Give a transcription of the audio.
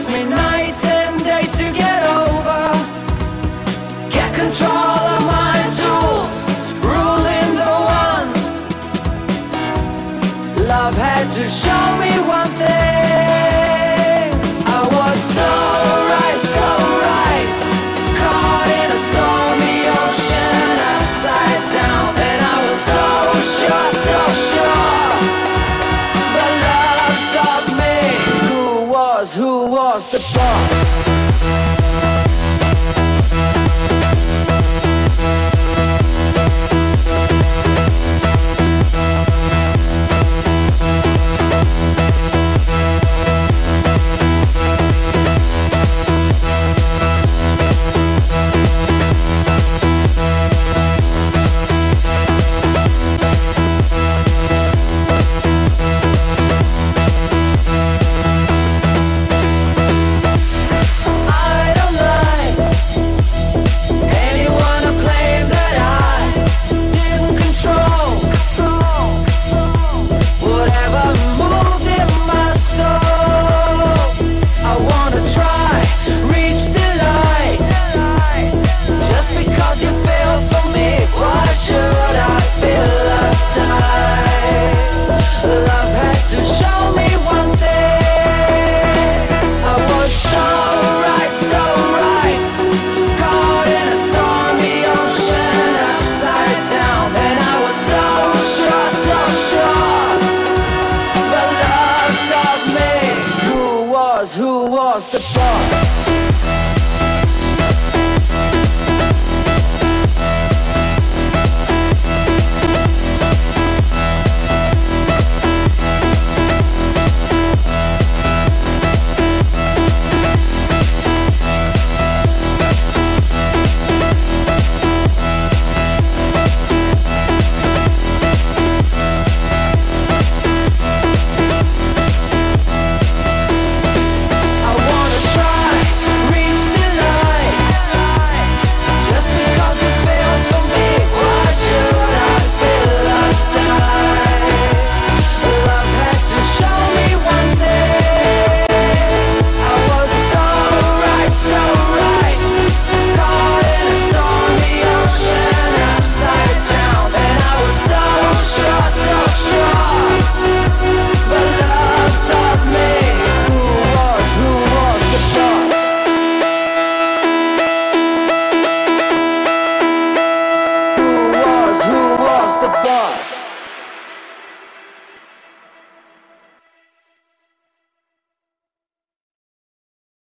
me nights and days to get over. Get control of my tools, ruling the one. Love had to show me one thing. I was so right, caught in a stormy ocean upside down. And I was so sure, but love taught me who was the boss. Who was the boss?